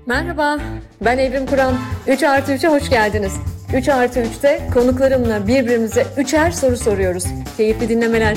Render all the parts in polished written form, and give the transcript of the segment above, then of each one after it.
Merhaba, ben Evrim Kur'an. 3 artı 3'e hoş geldiniz. 3 artı 3'te konuklarımla birbirimize üçer soru soruyoruz. Keyifli dinlemeler.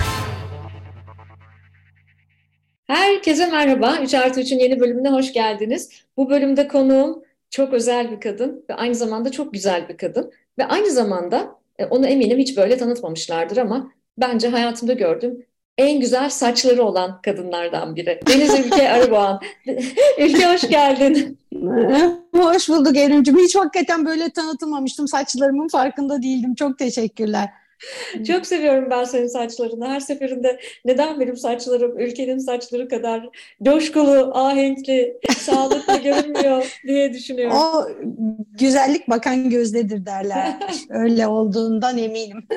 Herkese merhaba. 3 artı 3'ün yeni bölümüne hoş geldiniz. Bu bölümde konuğum çok özel bir kadın ve aynı zamanda çok güzel bir kadın. Ve aynı zamanda onu eminim hiç böyle tanıtmamışlardır ama bence hayatımda gördüğüm en güzel saçları olan kadınlardan biri. Deniz Ülke Arıboğan. Ülke hoş geldin. Hoş bulduk Evrimciğim. Hiç hakikaten böyle tanıtılmamıştım. Saçlarımın farkında değildim. Çok teşekkürler. Çok seviyorum ben senin saçlarını. Her seferinde neden benim saçlarım ülkenin saçları kadar coşkulu, ahenkli, sağlıklı görünmüyor diye düşünüyorum. O güzellik bakan gözdedir derler. Öyle olduğundan eminim.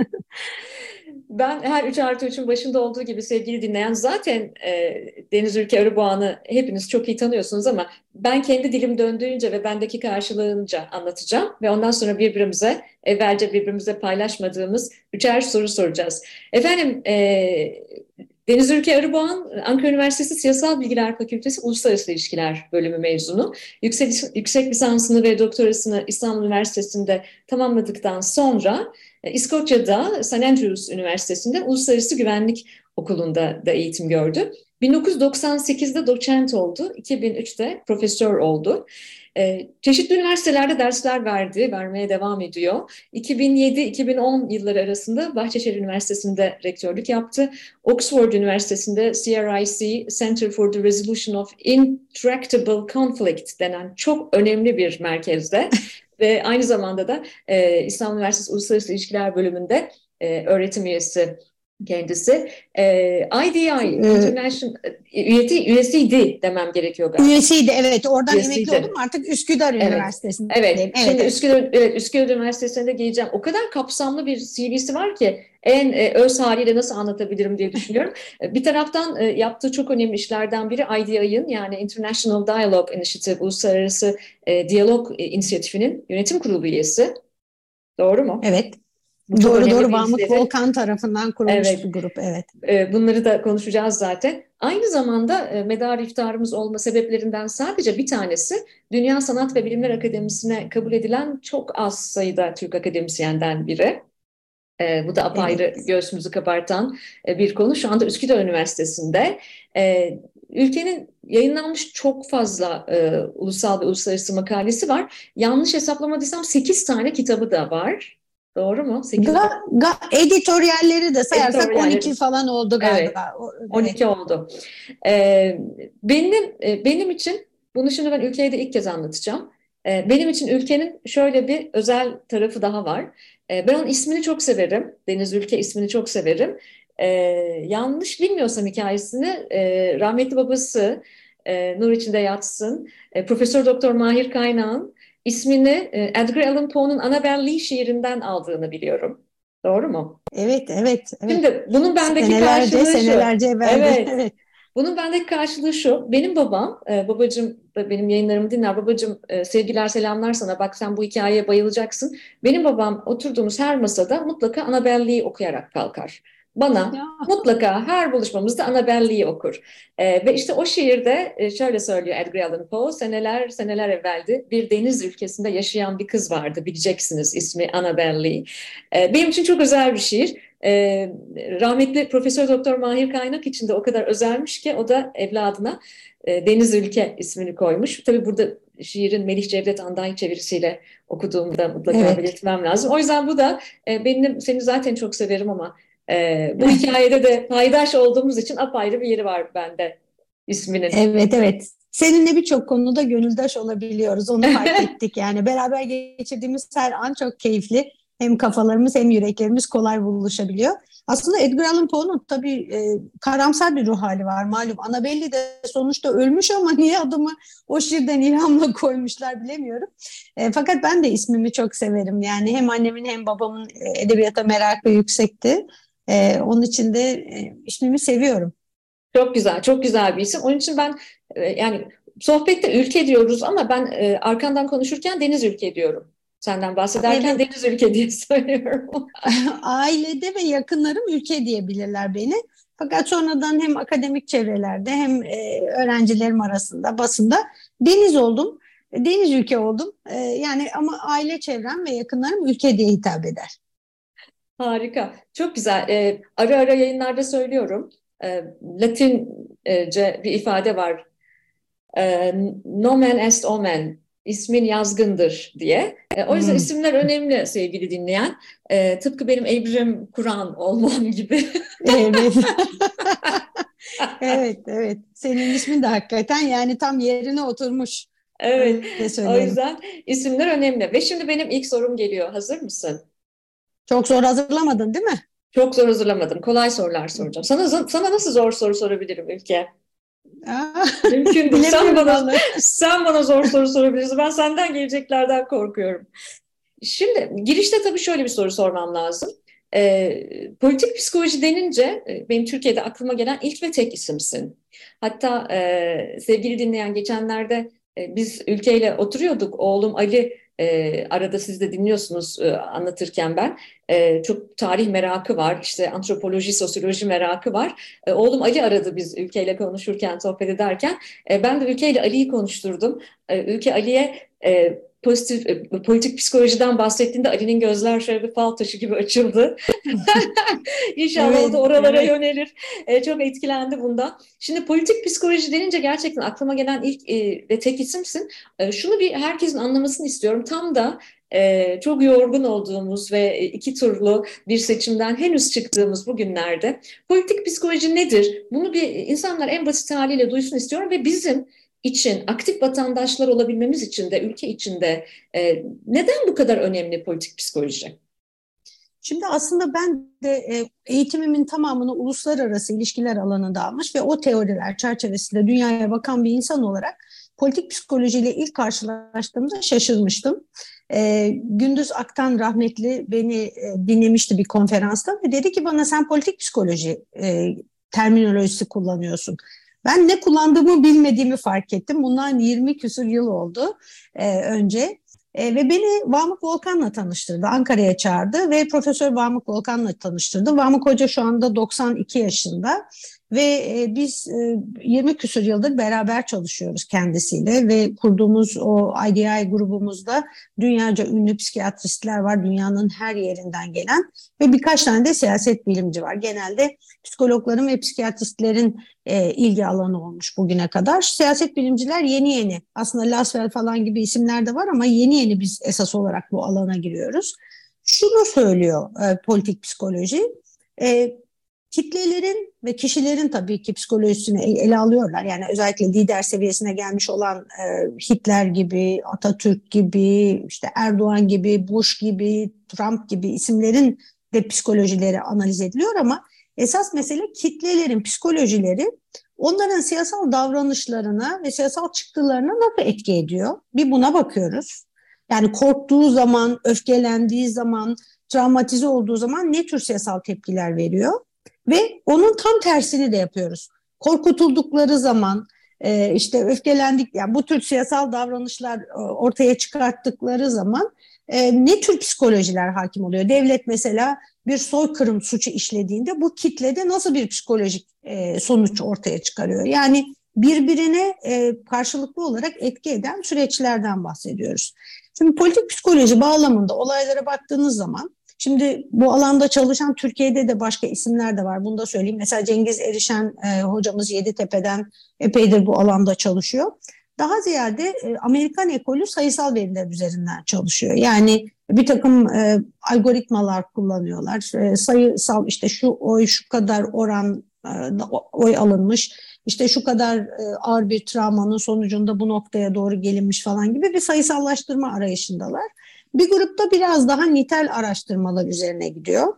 Ben her 3 artı 3'ün başında olduğu gibi sevgili dinleyen zaten Deniz Ülke Arıboğan'ı hepiniz çok iyi tanıyorsunuz ama ben kendi dilim döndüğünce ve bendeki karşılığınca anlatacağım ve ondan sonra evvelce birbirimize paylaşmadığımız üçer soru soracağız. Efendim Deniz Ülke Arıboğan, Ankara Üniversitesi Siyasal Bilgiler Fakültesi Uluslararası İlişkiler bölümü mezunu. Yüksek lisansını ve doktorasını İstanbul Üniversitesi'nde tamamladıktan sonra İskoçya'da St. Andrews Üniversitesi'nde Uluslararası Güvenlik Okulu'nda da eğitim gördü. 1998'de doçent oldu, 2003'te profesör oldu. Çeşitli üniversitelerde dersler vermeye devam ediyor. 2007-2010 yılları arasında Bahçeşehir Üniversitesi'nde rektörlük yaptı. Oxford Üniversitesi'nde CRIC, Center for the Resolution of Intractable Conflict denen çok önemli bir merkezde ve aynı zamanda da İstanbul Üniversitesi Uluslararası İlişkiler Bölümünde öğretim üyesi kendisi. IDI, International üyesiydi demem gerekiyor galiba. Üyesiydi, evet. Oradan Üyesiydi. Emekli oldum. Artık Üsküdar Üniversitesi'ndeyim. Evet. Şimdi Üsküdar Üniversitesi'nde geleceğim. O kadar kapsamlı bir CV'si var ki en öz haliyle nasıl anlatabilirim diye düşünüyorum. Bir taraftan yaptığı çok önemli işlerden biri IDI'nin yani International Dialogue Initiative, Uluslararası Diyalog İnisiyatifi'nin yönetim kurulu üyesi. Doğru mu? Evet. Bu çok önemli Doğru. bir Vahmet inisiyatif. Volkan tarafından kurulmuş bir grup. Evet. Bunları da konuşacağız zaten. Aynı zamanda medarı iftarımız olma sebeplerinden sadece bir tanesi Dünya Sanat ve Bilimler Akademisi'ne kabul edilen çok az sayıda Türk akademisyenden biri. Bu da apayrı Evet. göğsümüzü kabartan bir konu. Şu anda Üsküdar Üniversitesi'nde. Ülkenin yayınlanmış çok fazla ulusal ve uluslararası makalesi var. Yanlış hesaplamadıysam 8 tane kitabı da var. Doğru mu? 8 Editoryalleri de sayarsak editoryalleri. 12 falan oldu Evet, galiba. 12 oldu. Benim için, bunu şimdi ben ülkeye de ilk kez anlatacağım. Benim için ülkenin şöyle bir özel tarafı daha var. Ben onun ismini çok severim. Deniz Ülke ismini çok severim. Yanlış bilmiyorsam hikayesini rahmetli babası nur içinde yatsın. Profesör Doktor Mahir Kaynağ'ın ismini Edgar Allan Poe'nun Annabel Lee şiirinden aldığını biliyorum. Doğru mu? Evet. Şimdi bunun bendeki karşılığı şu. Senelerce evveldi. Evet. Evet. Bunun bendeki karşılığı şu. Benim babam, babacığım da benim yayınlarımı dinler. Babacığım sevgiler selamlar sana. Bak sen bu hikayeye bayılacaksın. Benim babam oturduğumuz her masada mutlaka Annabel Lee okuyarak kalkar. Bana Ya. mutlaka her buluşmamızda Annabel Lee okur. Ve işte o şiirde şöyle söylüyor Edgar Allan Poe. Seneler evveldi bir deniz ülkesinde yaşayan bir kız vardı. Bileceksiniz ismi Annabel Lee. Benim için çok özel bir şiir. Rahmetli Profesör Doktor Mahir Kaynak için de o kadar özelmiş ki o da evladına Deniz Ülke ismini koymuş. Tabii burada şiirin Melih Cevdet Anday çevirisiyle okuduğumu da mutlaka Evet. belirtmem lazım. O yüzden bu da seni zaten çok severim ama bu hikayede de paydaş olduğumuz için apayrı bir yeri var bende isminin. Evet. Seninle birçok konuda gönüldaş olabiliyoruz. Onu fark ettik yani. Beraber geçirdiğimiz her an çok keyifli. Hem kafalarımız hem yüreklerimiz kolay buluşabiliyor. Aslında Edgar Allan Poe'nun tabii karamsar bir ruh hali var. Malum Annabelle de sonuçta ölmüş ama niye adımı o şiirden ilhamla koymuşlar bilemiyorum. Fakat ben de ismimi çok severim. Yani hem annemin hem babamın edebiyata merakı yüksekti. Onun için de ismimi seviyorum. Çok güzel, çok güzel bir isim. Onun için ben yani sohbette ülke diyoruz ama ben arkandan konuşurken deniz ülke diyorum. Senden bahsederken Evet. deniz ülke diye söylüyorum. Ailede ve yakınlarım ülke diyebilirler beni. Fakat sonradan hem akademik çevrelerde hem öğrencilerim arasında basında deniz oldum. deniz ülke oldum. Yani ama aile çevrem ve yakınlarım ülke diye hitap eder. Harika, çok güzel. Ara ara yayınlarda söylüyorum. Latince bir ifade var. Nomen est omen, ismin yazgındır diye. O yüzden Hmm. isimler önemli sevgili dinleyen. Tıpkı benim Evrim Kur'an olmam gibi. Evet. Evet, evet. Senin ismin de hakikaten yani tam yerine oturmuş. Evet, Öyle o söyleyelim. yüzden isimler önemli. Ve şimdi benim ilk sorum geliyor. Hazır mısın? Çok zor hazırlamadın, değil mi? Çok zor hazırlamadım. Kolay sorular soracağım. Sana nasıl zor soru sorabilirim Ülke? Aa, Mümkün değil. bilemiyorum vallahi. Sen bana zor soru sorabilirsin. Ben senden geleceklerden korkuyorum. Şimdi girişte tabii şöyle bir soru sormam lazım. Politik psikoloji denince benim Türkiye'de aklıma gelen ilk ve tek isimsin. Hatta sevgili dinleyen geçenlerde biz ülkeyle oturuyorduk. Oğlum Ali arada siz de dinliyorsunuz anlatırken ben. Çok tarih merakı var, işte antropoloji, sosyoloji merakı var. Oğlum Ali aradı biz ülkeyle konuşurken, sohbet ederken. Ben de ülkeyle Ali'yi konuşturdum. Ülke Ali'ye politik psikolojiden bahsettiğinde Ali'nin gözler şöyle bir fal taşı gibi açıldı. İnşallah o Evet, da oralara evet. yönelir. Çok etkilendi bundan. Şimdi politik psikoloji denince gerçekten aklıma gelen ilk ve tek isimsin. Şunu bir herkesin anlamasını istiyorum. Tam da çok yorgun olduğumuz ve iki turlu bir seçimden henüz çıktığımız bu günlerde politik psikoloji nedir? Bunu bir insanlar en basit haliyle duysun istiyorum ve bizim için aktif vatandaşlar olabilmemiz için de ülke içinde neden bu kadar önemli politik psikoloji? Şimdi aslında ben de eğitimimin tamamını uluslararası ilişkiler alanında almış ve o teoriler çerçevesinde dünyaya bakan bir insan olarak politik psikolojiyle ilk karşılaştığımda şaşırmıştım. Gündüz Aktan rahmetli beni dinlemişti bir konferansta ve dedi ki bana sen politik psikoloji terminolojisi kullanıyorsun. Ben ne kullandığımı bilmediğimi fark ettim. Bundan 20 küsur yıl oldu önce. Ve beni Vamık Volkan'la tanıştırdı. Ankara'ya çağırdı ve Profesör Vamık Volkan'la tanıştırdı. Vamık Hoca şu anda 92 yaşında ve biz 20 küsur yıldır beraber çalışıyoruz kendisiyle ve kurduğumuz o IDI grubumuzda dünyaca ünlü psikiyatristler var, dünyanın her yerinden gelen ve birkaç tane de siyaset bilimci var. Genelde psikologların ve psikiyatristlerin ilgi alanı olmuş bugüne kadar. Siyaset bilimciler yeni yeni, aslında Laswell falan gibi isimler de var ama yeni yeni biz esas olarak bu alana giriyoruz. Şunu söylüyor politik psikoloji, e, kitlelerin ve kişilerin tabii ki psikolojisini ele alıyorlar. Yani özellikle lider seviyesine gelmiş olan Hitler gibi, Atatürk gibi, işte Erdoğan gibi, Bush gibi, Trump gibi isimlerin de psikolojileri analiz ediliyor ama esas mesele kitlelerin psikolojileri onların siyasal davranışlarına ve siyasal çıktılarına nasıl etki ediyor? Bir buna bakıyoruz. Yani korktuğu zaman, öfkelendiği zaman, travmatize olduğu zaman ne tür siyasal tepkiler veriyor? Ve onun tam tersini de yapıyoruz. Korkutuldukları zaman, işte öfkelendik, yani bu tür siyasal davranışlar ortaya çıkarttıkları zaman ne tür psikolojiler hakim oluyor? Devlet mesela bir soykırım suçu işlediğinde bu kitlede nasıl bir psikolojik sonuç ortaya çıkarıyor? Yani birbirine karşılıklı olarak etki eden süreçlerden bahsediyoruz. Şimdi politik psikoloji bağlamında olaylara baktığınız zaman, şimdi bu alanda çalışan Türkiye'de de başka isimler de var. Bunu da söyleyeyim. Mesela Cengiz Erişen hocamız Yeditepe'den epeydir bu alanda çalışıyor. Daha ziyade Amerikan ekolü sayısal veriler üzerinden çalışıyor. Yani bir takım algoritmalar kullanıyorlar. Sayısal işte şu oy şu kadar oran oy alınmış. İşte şu kadar ağır bir travmanın sonucunda bu noktaya doğru gelinmiş falan gibi bir sayısallaştırma arayışındalar. Bir grupta biraz daha nitel araştırmalar üzerine gidiyor.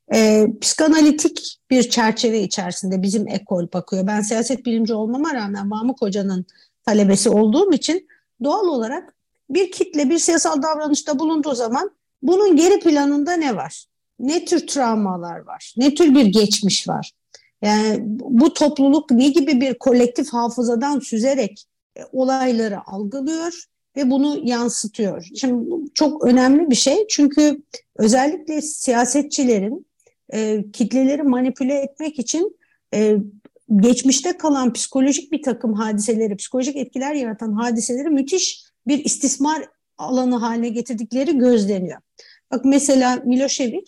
Psikanalitik bir çerçeve içerisinde bizim ekol bakıyor. Ben siyaset bilimci olmama rağmen Vamık Hoca'nın talebesi olduğum için doğal olarak bir kitle bir siyasal davranışta bulunduğu zaman bunun geri planında ne var? Ne tür travmalar var? Ne tür bir geçmiş var? Yani bu topluluk ne gibi bir kolektif hafızadan süzerek olayları algılıyor ve bunu yansıtıyor. Şimdi bu çok önemli bir şey çünkü özellikle siyasetçilerin kitleleri manipüle etmek için geçmişte kalan psikolojik bir takım hadiseleri, psikolojik etkiler yaratan hadiseleri müthiş bir istismar alanı haline getirdikleri gözleniyor. Bak mesela Milošević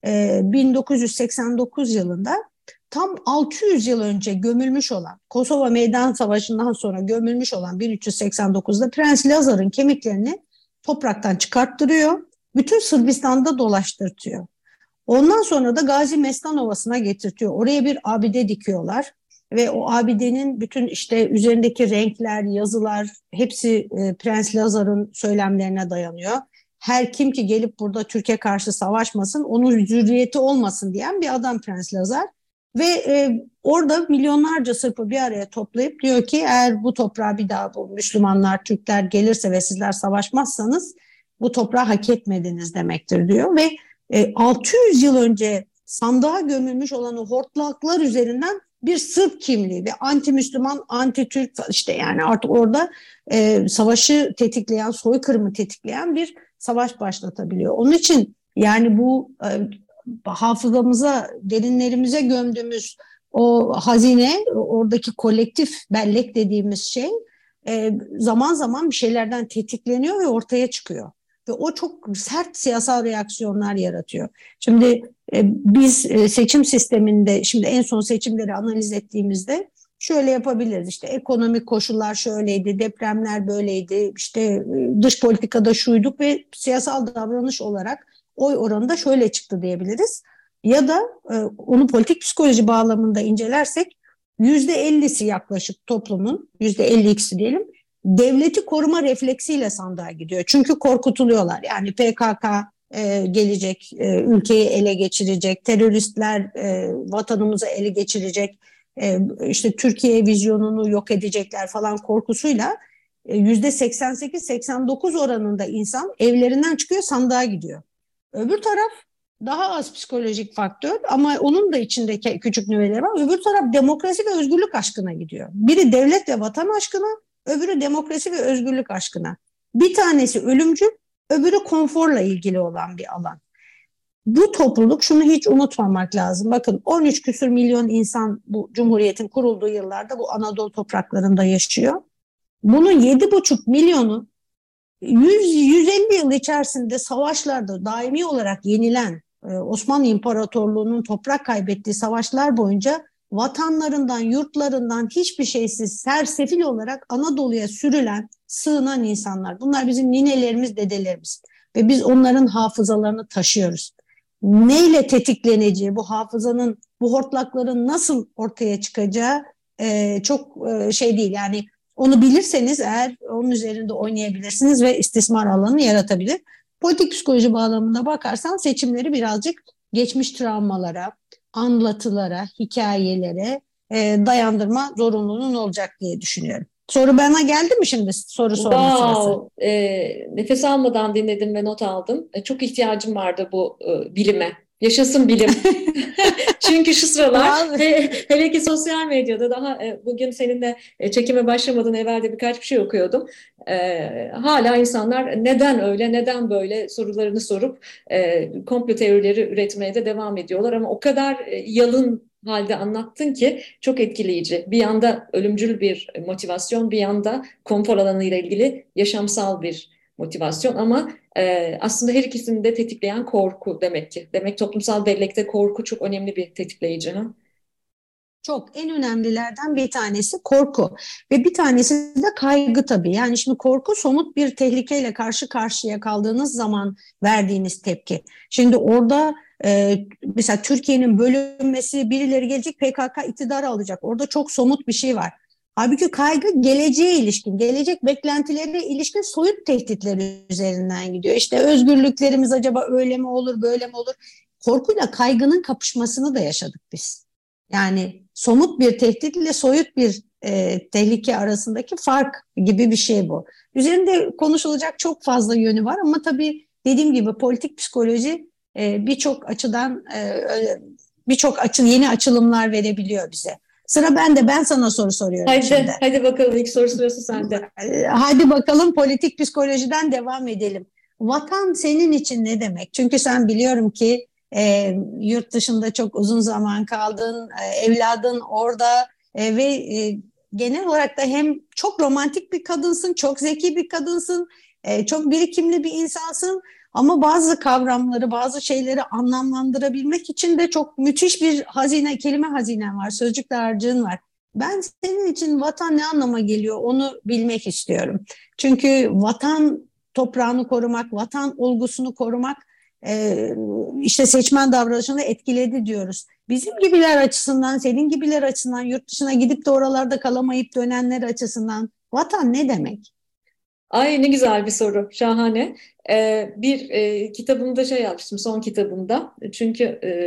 1989 yılında tam 600 yıl önce gömülmüş olan, Kosova Meydan Savaşı'ndan sonra gömülmüş olan 1389'da Prens Lazar'ın kemiklerini topraktan çıkarttırıyor. Bütün Sırbistan'da dolaştırtıyor. Ondan sonra da Gazi Mestan Ovası'na getirtiyor. Oraya bir abide dikiyorlar ve o abidenin bütün işte üzerindeki renkler, yazılar hepsi Prens Lazar'ın söylemlerine dayanıyor. Her kim ki gelip burada Türkiye karşı savaşmasın, onun zürriyeti olmasın diyen bir adam Prens Lazar. Ve orada milyonlarca Sırp'ı bir araya toplayıp diyor ki eğer bu toprağa bir daha bu Müslümanlar, Türkler gelirse ve sizler savaşmazsanız bu toprağı hak etmediniz demektir diyor. Ve 600 yıl önce sandığa gömülmüş olan o hortlaklar üzerinden bir Sırp kimliği ve anti-Müslüman, anti-Türk işte yani artık orada savaşı tetikleyen, soykırımı tetikleyen bir savaş başlatabiliyor. Onun için yani bu hafızamıza, derinlerimize gömdüğümüz o hazine, oradaki kolektif bellek dediğimiz şey zaman zaman bir şeylerden tetikleniyor ve ortaya çıkıyor. Ve o çok sert siyasal reaksiyonlar yaratıyor. Şimdi biz seçim sisteminde, şimdi en son seçimleri analiz ettiğimizde şöyle yapabiliriz. İşte ekonomik koşullar şöyleydi, depremler böyleydi, işte dış politikada şuyduk ve siyasal davranış olarak oy oranı da şöyle çıktı diyebiliriz. Ya da onu politik psikoloji bağlamında incelersek %50'si yaklaşık toplumun, %52'si diyelim, devleti koruma refleksiyle sandığa gidiyor. Çünkü korkutuluyorlar. Yani PKK gelecek, ülkeyi ele geçirecek, teröristler vatanımızı ele geçirecek, işte Türkiye vizyonunu yok edecekler falan korkusuyla %88-89 oranında insan evlerinden çıkıyor, sandığa gidiyor. Öbür taraf daha az psikolojik faktör ama onun da içinde küçük nüveleri var. Öbür taraf demokrasi ve özgürlük aşkına gidiyor. Biri devlet ve vatan aşkına, öbürü demokrasi ve özgürlük aşkına. Bir tanesi ölümcül, öbürü konforla ilgili olan bir alan. Bu topluluk, şunu hiç unutmamak lazım. Bakın 13 küsur milyon insan bu Cumhuriyet'in kurulduğu yıllarda bu Anadolu topraklarında yaşıyor. Bunun 7,5 milyonu 100-150 yıl içerisinde savaşlarda daimi olarak yenilen Osmanlı İmparatorluğu'nun toprak kaybettiği savaşlar boyunca vatanlarından, yurtlarından hiçbir şeysiz sersefil olarak Anadolu'ya sürülen, sığınan insanlar. Bunlar bizim ninelerimiz, dedelerimiz ve biz onların hafızalarını taşıyoruz. Neyle tetikleneceği, bu hafızanın, bu hortlakların nasıl ortaya çıkacağı çok şey değil. Yani onu bilirseniz eğer onun üzerinde oynayabilirsiniz ve istismar alanı yaratabilir. Politik psikoloji bağlamında bakarsan seçimleri birazcık geçmiş travmalara, anlatılara, hikayelere dayandırma zorunluluğunun olacak diye düşünüyorum. Soru bana geldi mi şimdi, soru sorma sırası? Wow, nefes almadan dinledim ve not aldım. Çok ihtiyacım vardı bu bilime. Yaşasın bilim. Çünkü şu sıralar hele ki sosyal medyada daha bugün seninle çekime başlamadan evvel de birkaç bir şey okuyordum. Hala insanlar neden öyle, neden böyle sorularını sorup komplo teorileri üretmeye de devam ediyorlar. Ama o kadar yalın halde anlattın ki çok etkileyici. Bir yanda ölümcül bir motivasyon, bir yanda konfor alanı ile ilgili yaşamsal bir motivasyon ama aslında her ikisini de tetikleyen korku demek ki. Demek toplumsal bellekte korku çok önemli bir tetikleyici. Ha? Çok, en önemlilerden bir tanesi korku ve bir tanesi de kaygı tabii. Yani şimdi korku somut bir tehlikeyle karşı karşıya kaldığınız zaman verdiğiniz tepki. Şimdi orada mesela Türkiye'nin bölünmesi, birileri gelecek PKK iktidarı alacak. Orada çok somut bir şey var. Halbuki kaygı geleceğe ilişkin, gelecek beklentilere ilişkin soyut tehditler üzerinden gidiyor. İşte özgürlüklerimiz acaba öyle mi olur, böyle mi olur? Korkuyla kaygının kapışmasını da yaşadık biz. Yani somut bir tehdit ile soyut bir tehlike arasındaki fark gibi bir şey bu. Üzerinde konuşulacak çok fazla yönü var ama tabii dediğim gibi politik psikoloji birçok açıdan yeni açılımlar verebiliyor bize. Sıra bende, ben sana soru soruyorum şimdi. Hadi bakalım, ilk soru sırası sende. Hadi bakalım, politik psikolojiden devam edelim. Vatan senin için ne demek? Çünkü sen biliyorum ki yurt dışında çok uzun zaman kaldın, evladın orada, ve genel olarak da hem çok romantik bir kadınsın, çok zeki bir kadınsın, çok birikimli bir insansın. Ama bazı kavramları, bazı şeyleri anlamlandırabilmek için de çok müthiş bir hazine, kelime hazinen var, sözcük dağarcığın var. Ben senin için vatan ne anlama geliyor onu bilmek istiyorum. Çünkü vatan toprağını korumak, vatan olgusunu korumak işte seçmen davranışını etkiledi diyoruz. Bizim gibiler açısından, senin gibiler açısından, yurt dışına gidip de oralarda kalamayıp dönenler açısından vatan ne demek? Ay ne güzel bir soru, şahane. Bir kitabımda şey yapmıştım, son kitabımda. Çünkü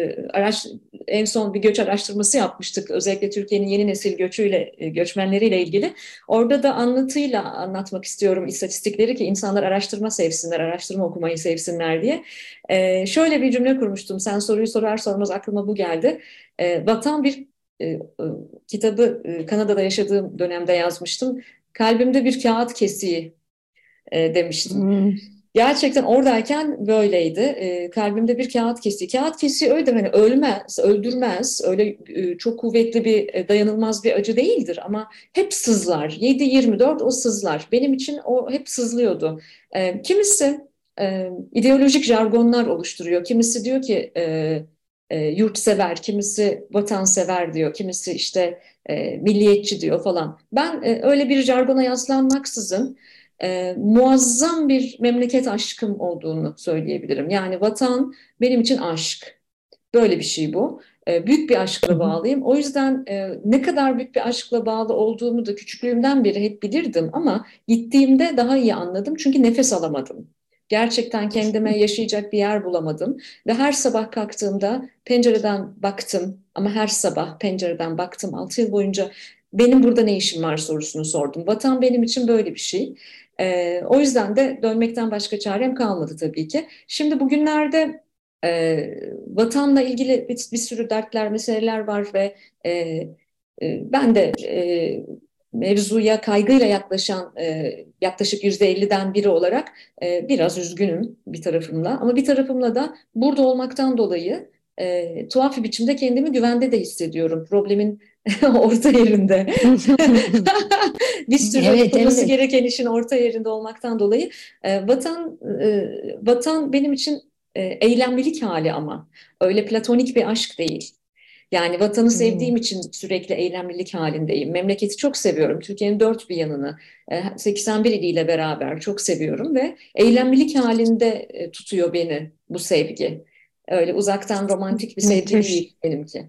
en son bir göç araştırması yapmıştık. Özellikle Türkiye'nin yeni nesil göçüyle, göçmenleriyle ilgili. Orada da anlatıyla anlatmak istiyorum istatistikleri ki insanlar araştırma sevsinler, araştırma okumayı sevsinler diye. Şöyle bir cümle kurmuştum. Sen soruyu sorar sormaz aklıma bu geldi. Vatan bir e, e, kitabı Kanada'da yaşadığım dönemde yazmıştım. Kalbimde bir kağıt kesiği demiştim. Hmm. Gerçekten oradayken böyleydi. Kalbimde bir kağıt kesiği. Kağıt kesiği öyle hani ölmez, öldürmez. Öyle çok kuvvetli bir, dayanılmaz bir acı değildir ama hep sızlar. 7-24 o sızlar. Benim için o hep sızlıyordu. Kimisi ideolojik jargonlar oluşturuyor. Kimisi diyor ki yurtsever, kimisi vatansever diyor, kimisi işte milliyetçi diyor falan. Ben öyle bir jargona yaslanmaksızın muazzam bir memleket aşkım olduğunu söyleyebilirim. Yani vatan benim için aşk. Böyle bir şey bu. Büyük bir aşkla bağlıyım. O yüzden ne kadar büyük bir aşkla bağlı olduğumu da küçüklüğümden beri hep bilirdim ama gittiğimde daha iyi anladım. Çünkü nefes alamadım. Gerçekten kendime yaşayacak bir yer bulamadım. Ve her sabah kalktığımda pencereden baktım ama her sabah pencereden baktım. 6 yıl boyunca benim burada ne işim var sorusunu sordum. Vatan benim için böyle bir şey. O yüzden de dönmekten başka çarem kalmadı tabii ki. Şimdi bugünlerde vatanla ilgili bir sürü dertler, meseleler var ve ben de mevzuya kaygıyla yaklaşan yaklaşık %50'den biri olarak biraz üzgünüm bir tarafımla. Ama bir tarafımla da burada olmaktan dolayı tuhaf bir biçimde kendimi güvende de hissediyorum. Problemin orta yerinde. Bir sürü Evet, yapılması evet. gereken işin orta yerinde olmaktan dolayı vatan benim için eylemlilik hali ama öyle platonik bir aşk değil. Yani vatanı Hmm. sevdiğim için sürekli eylemlilik halindeyim. Memleketi çok seviyorum. Türkiye'nin dört bir yanını 81 iliyle beraber çok seviyorum ve eylemlilik halinde tutuyor beni bu sevgi. Öyle uzaktan romantik bir sevgi Müthiş. değil benimki.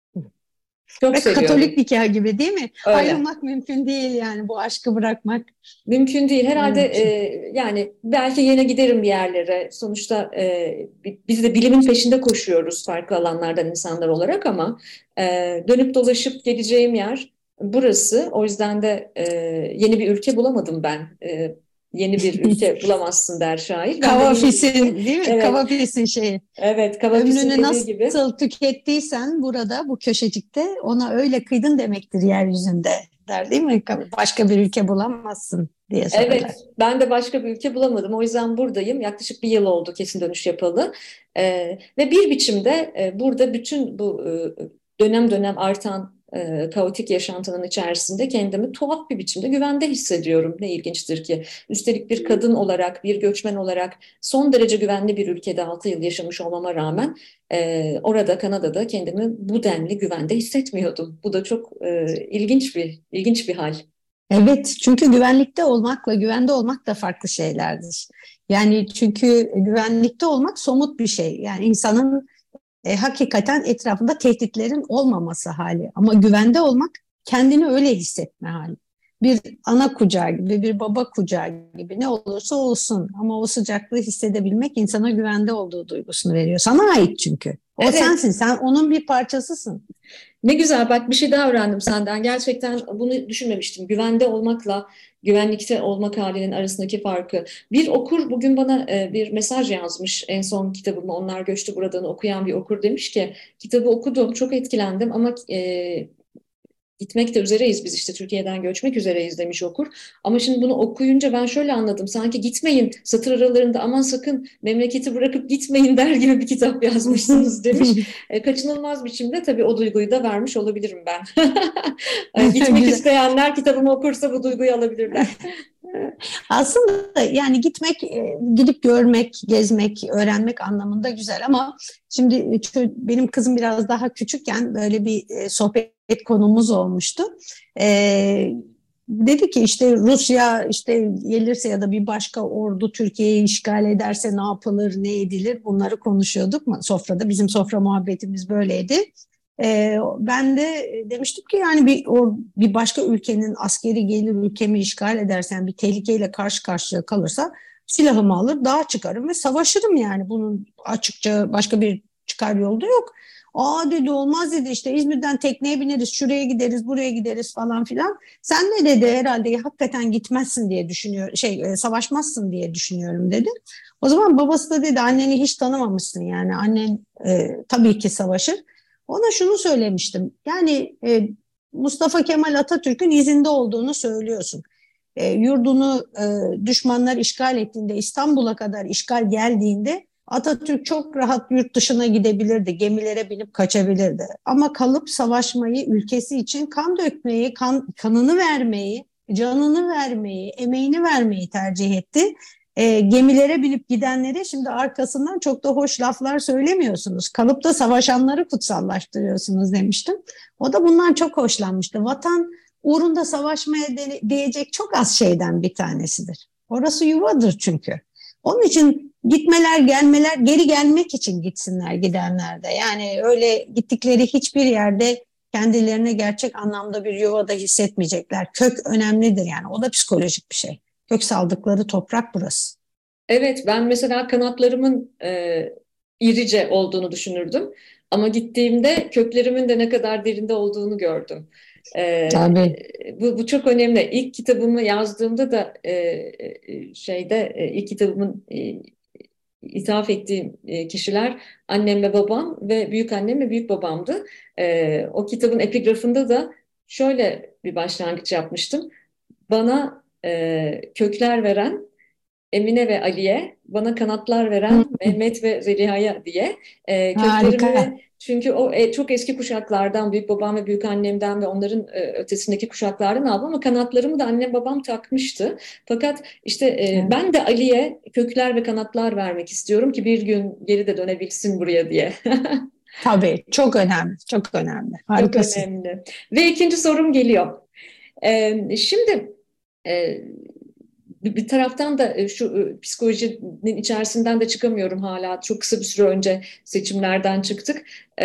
Çok Ve Katolik seviyorum. nikah gibi değil mi? Öyle. Ayrılmak mümkün değil yani bu aşkı bırakmak. Mümkün değil. Herhalde Evet. yani belki yine giderim bir yerlere. Sonuçta biz de bilimin peşinde koşuyoruz farklı alanlardan insanlar olarak ama e, dönüp dolaşıp geleceğim yer burası. O yüzden de yeni bir ülke bulamadım ben. Yeni bir ülke bulamazsın der şair. Ben de yeni bir ülke. Kavafis'in değil mi? Evet, Kavafis'in şeyi. evet. Kavafis'in Ömrünü dediği gibi. nasıl tükettiysen burada bu köşecikte ona öyle kıydın demektir yeryüzünde der değil mi? Başka bir ülke bulamazsın diye Evet, söyler. ben de başka bir ülke bulamadım. O yüzden buradayım. Yaklaşık bir yıl oldu kesin dönüş yapalı. Ve bir biçimde burada bütün bu dönem dönem artan kaotik yaşantının içerisinde kendimi tuhaf bir biçimde güvende hissediyorum. Ne ilginçtir ki. Üstelik bir kadın olarak, bir göçmen olarak son derece güvenli bir ülkede 6 yıl yaşamış olmama rağmen orada Kanada'da kendimi bu denli güvende hissetmiyordum. Bu da çok ilginç bir hal. Evet, çünkü güvenlikte olmakla güvende olmak da farklı şeylerdir. Yani çünkü güvenlikte olmak somut bir şey. Yani insanın hakikaten etrafında tehditlerin olmaması hali. Ama güvende olmak kendini öyle hissetme hali. Bir ana kucağı gibi, bir baba kucağı gibi ne olursa olsun. Ama o sıcaklığı hissedebilmek insana güvende olduğu duygusunu veriyor. Sana ait çünkü. O sensin, Evet. sen onun bir parçasısın. Ne güzel bak bir şey daha öğrendim senden. Gerçekten bunu düşünmemiştim. Güvende olmakla güvenlikte olmak halinin arasındaki farkı. Bir okur bugün bana bir mesaj yazmış en son kitabımı Onlar Göçtü Buradan'ı okuyan bir okur demiş ki kitabı okudum çok etkilendim ama gitmek de üzereyiz biz, işte Türkiye'den göçmek üzereyiz demiş okur. Ama şimdi bunu okuyunca ben şöyle anladım. Sanki gitmeyin, satır aralarında aman sakın memleketi bırakıp gitmeyin der gibi bir kitap yazmışsınız demiş. Kaçınılmaz biçimde tabii o duyguyu da vermiş olabilirim ben. Gitmek Güzel. isteyenler kitabımı okursa bu duyguyu alabilirler. Aslında yani gitmek, gidip görmek, gezmek, öğrenmek anlamında güzel ama şimdi benim kızım biraz daha küçükken böyle bir sohbet konumuz olmuştu. Dedi ki işte Rusya işte gelirse ya da bir başka ordu Türkiye'yi işgal ederse ne yapılır, ne edilir, bunları konuşuyorduk sofrada. Bizim sofra muhabbetimiz böyleydi. Ben de demiştim ki yani bir başka ülkenin askeri gelir ülkemi işgal edersen, bir tehlikeyle karşı karşıya kalırsa silahımı alır, dağa çıkarım ve savaşırım yani. Bunun açıkça başka bir çıkar yolu da yok. Aa dedi, olmaz dedi, işte İzmir'den tekneye bineriz, şuraya gideriz, buraya gideriz falan filan. Sen de dedi herhalde hakikaten gitmezsin diye düşünüyor, savaşmazsın diye düşünüyorum dedi. O zaman babası da dedi, anneni hiç tanımamışsın yani, annen tabii ki savaşır. Ona şunu söylemiştim. Yani Mustafa Kemal Atatürk'ün izinde olduğunu söylüyorsun. Yurdunu düşmanlar işgal ettiğinde, İstanbul'a kadar işgal geldiğinde Atatürk çok rahat yurt dışına gidebilirdi, gemilere binip kaçabilirdi. Ama kalıp savaşmayı, ülkesi için kan dökmeyi, kanını vermeyi, canını vermeyi, emeğini vermeyi tercih etti. Gemilere binip gidenlere şimdi arkasından çok da hoş laflar söylemiyorsunuz. Kalıp da savaşanları kutsallaştırıyorsunuz demiştim. O da bundan çok hoşlanmıştı. Vatan uğrunda savaşmaya değecek çok az şeyden bir tanesidir. Orası yuvadır çünkü. Onun için gitmeler, gelmeler, geri gelmek için gitsinler gidenler de. Yani öyle gittikleri hiçbir yerde kendilerine gerçek anlamda bir yuvada hissetmeyecekler. Kök önemlidir yani. O da psikolojik bir şey. Kök saldıkları toprak burası. Evet, ben mesela kanatlarımın irice olduğunu düşünürdüm. Ama gittiğimde köklerimin de ne kadar derinde olduğunu gördüm. Tabii. Bu çok önemli. İlk kitabımı yazdığımda da ilk kitabımın ithaf ettiğim kişiler annem ve babam ve büyük annem ve büyük babamdı. O kitabın epigrafında da şöyle bir başlangıç yapmıştım. Bana kökler veren Emine ve Ali'ye, bana kanatlar Hı, veren Mehmet ve Zeliha'ya diye harika. köklerimi, çünkü o çok eski kuşaklardan, büyük babam ve büyük annemden ve onların ötesindeki kuşaklardan aldım, ama kanatlarımı da annem babam takmıştı. Fakat işte Evet. ben de Ali'ye kökler ve kanatlar vermek istiyorum ki bir gün geri de dönebilsin buraya diye. Tabii, çok önemli, çok önemli. Çok Harikasın. önemli. Ve ikinci sorum geliyor. Şimdi e, bir taraftan da şu psikolojinin içerisinden de çıkamıyorum hala. Çok kısa bir süre önce seçimlerden çıktık.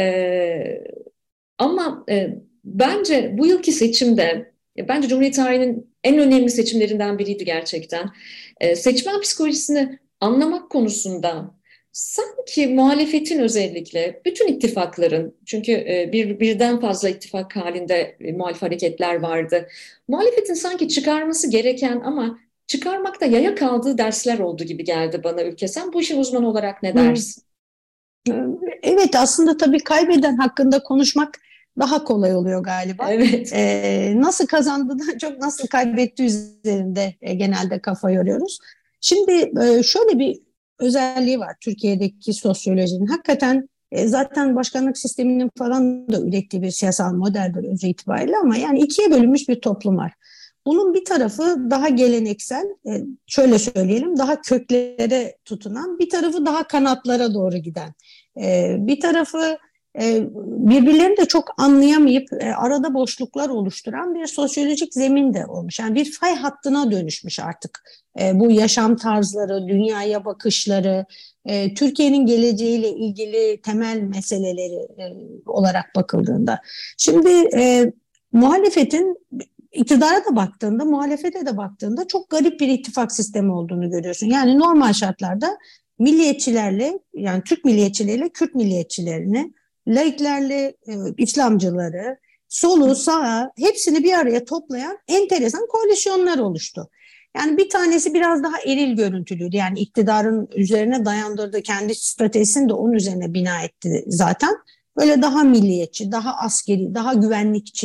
Ama bence bu yılki seçimde, bence Cumhuriyet tarihinin en önemli seçimlerinden biriydi gerçekten. Seçmen psikolojisini anlamak konusunda sanki muhalefetin, özellikle bütün ittifakların, çünkü birden fazla ittifak halinde muhalif hareketler vardı. Muhalefetin sanki çıkarması gereken ama çıkarmakta yaya kaldığı dersler oldu gibi geldi bana Ülke. Sen bu işin uzmanı olarak ne Hı. dersin? Evet, aslında tabii kaybeden hakkında konuşmak daha kolay oluyor galiba. Evet. Nasıl kazandığından çok nasıl kaybettiği üzerinde genelde kafa yoruyoruz. Şimdi şöyle bir özelliği var Türkiye'deki sosyolojinin. Hakikaten zaten başkanlık sisteminin falan da ürettiği bir siyasal modeldir özü itibariyle, ama yani ikiye bölünmüş bir toplum var. Bunun bir tarafı daha geleneksel, şöyle söyleyelim, daha köklere tutunan, bir tarafı daha kanatlara doğru giden. Bir tarafı birbirlerini de çok anlayamayıp arada boşluklar oluşturan bir sosyolojik zemin de olmuş. Yani bir fay hattına dönüşmüş artık bu yaşam tarzları, dünyaya bakışları, Türkiye'nin geleceğiyle ilgili temel meseleleri olarak bakıldığında. Şimdi muhalefetin iktidara da baktığında, muhalefete de baktığında çok garip bir ittifak sistemi olduğunu görüyorsun. Yani normal şartlarda milliyetçilerle, yani Türk milliyetçileriyle Kürt milliyetçilerini, laiklerle İslamcıları, solu, sağı hepsini bir araya toplayan enteresan koalisyonlar oluştu. Yani bir tanesi biraz daha eril görüntülüydü. Yani iktidarın üzerine dayandırdığı kendi stratejisini de onun üzerine bina etti zaten. Böyle daha milliyetçi, daha askeri, daha güvenlikçi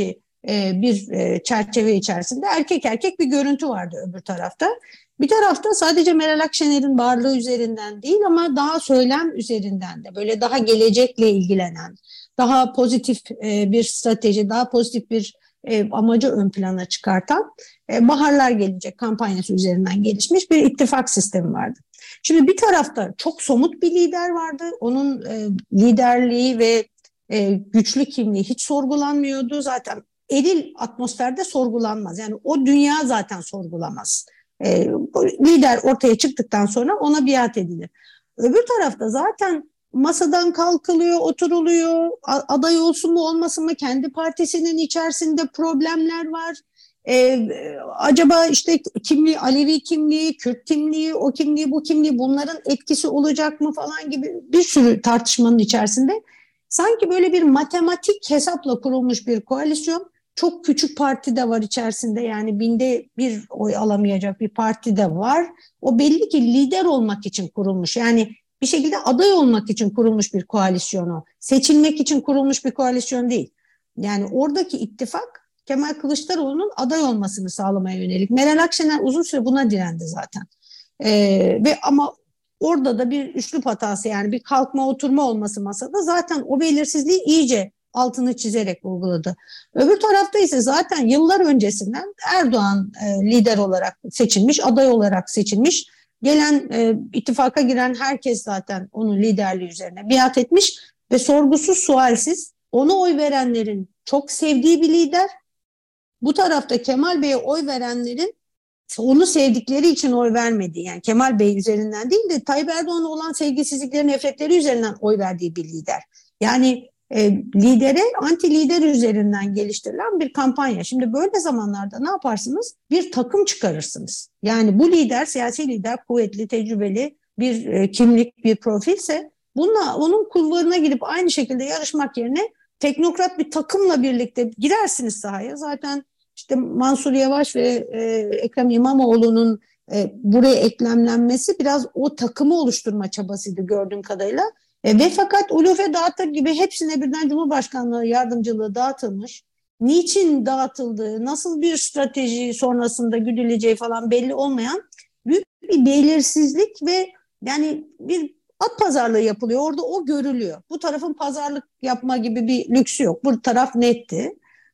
bir çerçeve içerisinde erkek erkek bir görüntü vardı öbür tarafta. Bir tarafta sadece Meral Akşener'in varlığı üzerinden değil ama daha söylem üzerinden de böyle daha gelecekle ilgilenen, daha pozitif bir strateji, daha pozitif bir amacı ön plana çıkartan Baharlar Gelecek kampanyası üzerinden gelişmiş bir ittifak sistemi vardı. Şimdi bir tarafta çok somut bir lider vardı. Onun liderliği ve güçlü kimliği hiç sorgulanmıyordu. Zaten eril atmosferde sorgulanmaz. Yani o dünya zaten sorgulamaz. Lider ortaya çıktıktan sonra ona biat edilir. Öbür tarafta zaten masadan kalkılıyor, oturuluyor. Aday olsun mu olmasın mı? Kendi partisinin içerisinde problemler var. Acaba işte kimliği, Alevi kimliği, Kürt kimliği, o kimliği, bu kimliği, bunların etkisi olacak mı falan gibi bir sürü tartışmanın içerisinde sanki böyle bir matematik hesapla kurulmuş bir koalisyon. Çok küçük parti de var içerisinde, yani binde bir oy alamayacak bir parti de var. O belli ki lider olmak için kurulmuş. Yani bir şekilde aday olmak için kurulmuş bir koalisyon o. Seçilmek için kurulmuş bir koalisyon değil. Yani oradaki ittifak Kemal Kılıçdaroğlu'nun aday olmasını sağlamaya yönelik. Meral Akşener uzun süre buna direndi zaten. Ama orada da bir üslup hatası, yani bir kalkma oturma olması masada zaten o belirsizliği iyice altını çizerek vurguladı. Öbür tarafta ise zaten yıllar öncesinden Erdoğan lider olarak seçilmiş, aday olarak seçilmiş. Gelen ittifaka giren herkes zaten onun liderliği üzerine biat etmiş ve sorgusuz sualsiz ona oy verenlerin çok sevdiği bir lider. Bu tarafta Kemal Bey'e oy verenlerin onu sevdikleri için oy vermediği, yani Kemal Bey üzerinden değil de Tayyip Erdoğan'a olan sevgisizlikleri, nefretleri üzerinden oy verdiği bir lider. Yani lidere, anti lider üzerinden geliştirilen bir kampanya. Şimdi böyle zamanlarda ne yaparsınız? Bir takım çıkarırsınız. Yani bu lider, siyasi lider kuvvetli, tecrübeli bir kimlik, bir profilse bununla, onun kulvarına girip aynı şekilde yarışmak yerine teknokrat bir takımla birlikte girersiniz sahaya. Zaten işte Mansur Yavaş ve Ekrem İmamoğlu'nun buraya eklemlenmesi biraz o takımı oluşturma çabasıydı gördüğüm kadarıyla. Ve fakat ulufe dağıtır gibi hepsine birden Cumhurbaşkanlığı yardımcılığı dağıtılmış. Niçin dağıtıldığı, nasıl bir strateji sonrasında güdüleceği falan belli olmayan büyük bir belirsizlik ve yani bir at pazarlığı yapılıyor. Orada o görülüyor. Bu tarafın pazarlık yapma gibi bir lüksü yok. Bu taraf netti.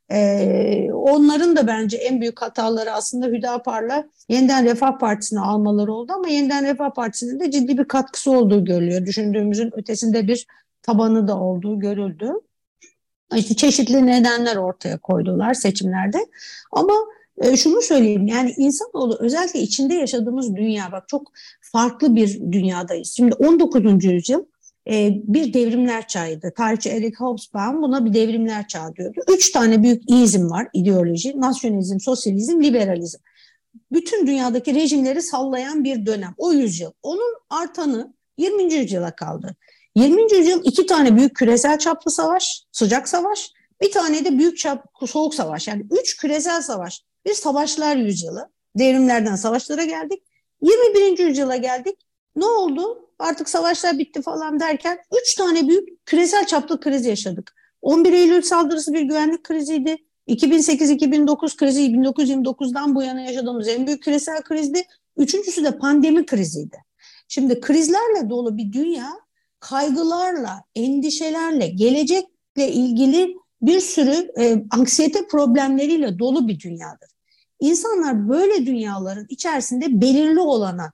Onların da bence en büyük hataları aslında Hüdapar'la Yeniden Refah Partisi'ni almaları oldu ama Yeniden Refah Partisi'nin de ciddi bir katkısı olduğu görülüyor. Düşündüğümüzün ötesinde bir tabanı da olduğu görüldü. İşte çeşitli nedenler ortaya koydular seçimlerde. Ama şunu söyleyeyim, yani insanoğlu özellikle içinde yaşadığımız dünya, bak çok farklı bir dünyadayız. Şimdi 19. yüzyıl bir devrimler çağıydı. Tarihçi Eric Hobsbawm buna bir devrimler çağı diyordu. 3 tane büyük izm var, ideoloji: nasyonalizm, sosyalizm, liberalizm. Bütün dünyadaki rejimleri sallayan bir dönem o yüzyıl. Onun artanı 20. yüzyıla kaldı. 20. yüzyıl 2 tane büyük küresel çaplı savaş, sıcak savaş, bir tane de büyük çaplı soğuk savaş. Yani 3 küresel savaş, bir savaşlar yüzyılı. Devrimlerden savaşlara geldik. 21. yüzyıla geldik. Ne oldu? Artık savaşlar bitti falan derken 3 tane büyük küresel çaplı kriz yaşadık. 11 Eylül saldırısı bir güvenlik kriziydi. 2008-2009 krizi, 1929'dan bu yana yaşadığımız en büyük küresel krizdi. Üçüncüsü de pandemi kriziydi. Şimdi krizlerle dolu bir dünya, kaygılarla, endişelerle, gelecekle ilgili bir sürü anksiyete problemleriyle dolu bir dünyadır. İnsanlar böyle dünyaların içerisinde belirli olana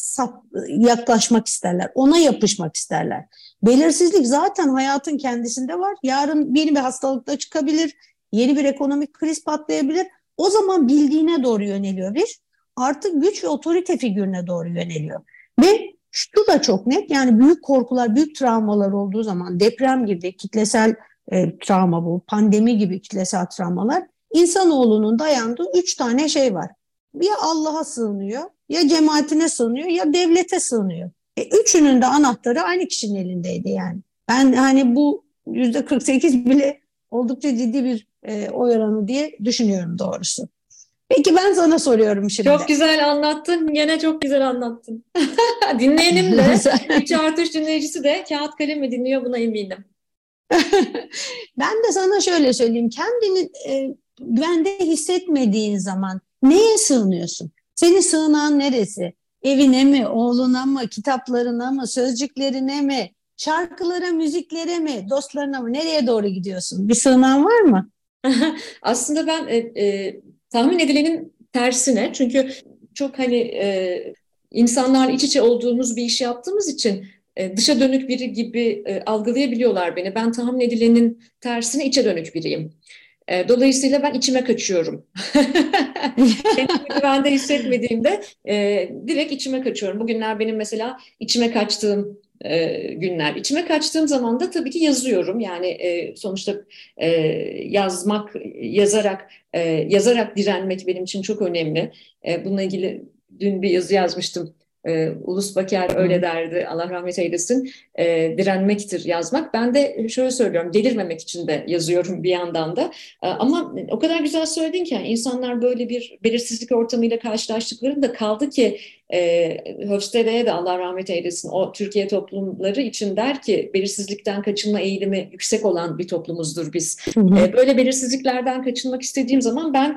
yaklaşmak isterler, ona yapışmak isterler. Belirsizlik zaten hayatın kendisinde var. Yarın yeni bir hastalıkta çıkabilir, yeni bir ekonomik kriz patlayabilir. O zaman bildiğine doğru yöneliyor bir. Artık güç ve otorite figürüne doğru yöneliyor. Ve şu da çok net, yani büyük korkular, büyük travmalar olduğu zaman, deprem gibi kitlesel travma bu, pandemi gibi kitlesel travmalar, insanoğlunun dayandığı 3 tane şey var. Ya Allah'a sığınıyor, ya cemaatine sığınıyor, ya devlete sığınıyor. Üçünün de anahtarı aynı kişinin elindeydi yani. Ben hani bu %48 bile oldukça ciddi bir oy oranı diye düşünüyorum doğrusu. Peki ben sana soruyorum şimdi. Çok güzel anlattın. Yine çok güzel anlattın. Dinleyenim de 3+3 dinleyicisi de kağıt kalemle dinliyor, buna eminim. Ben de sana şöyle söyleyeyim. Kendini güvende hissetmediğin zaman neye sığınıyorsun? Senin sığınağın neresi? Evine mi, oğluna mı, kitaplarına mı, sözcüklerine mi, şarkılara, müziklere mi, dostlarına mı? Nereye doğru gidiyorsun? Bir sığınağın var mı? Aslında ben tahmin edilenin tersine, çünkü çok hani insanlarla iç içe olduğumuz bir iş yaptığımız için dışa dönük biri gibi algılayabiliyorlar beni. Ben tahmin edilenin tersine içe dönük biriyim. Dolayısıyla ben içime kaçıyorum. Kendimi güvende hissetmediğimde direkt içime kaçıyorum. Bugünler benim mesela içime kaçtığım günler. İçime kaçtığım zaman da tabii ki yazıyorum. Yani sonuçta e, yazmak, yazarak direnmek benim için çok önemli. Bununla ilgili dün bir yazı yazmıştım. Ulus Baker öyle derdi, Allah rahmet eylesin. Direnmektir yazmak. Ben de şöyle söylüyorum, delirmemek için de yazıyorum bir yandan da. Ama o kadar güzel söyledin ki, yani insanlar böyle bir belirsizlik ortamıyla karşılaştıklarında, kaldı ki Hofstede'ye de Allah rahmet eylesin, o Türkiye toplumları için der ki belirsizlikten kaçınma eğilimi yüksek olan bir toplumuzdur biz. Böyle belirsizliklerden kaçınmak istediğim zaman ben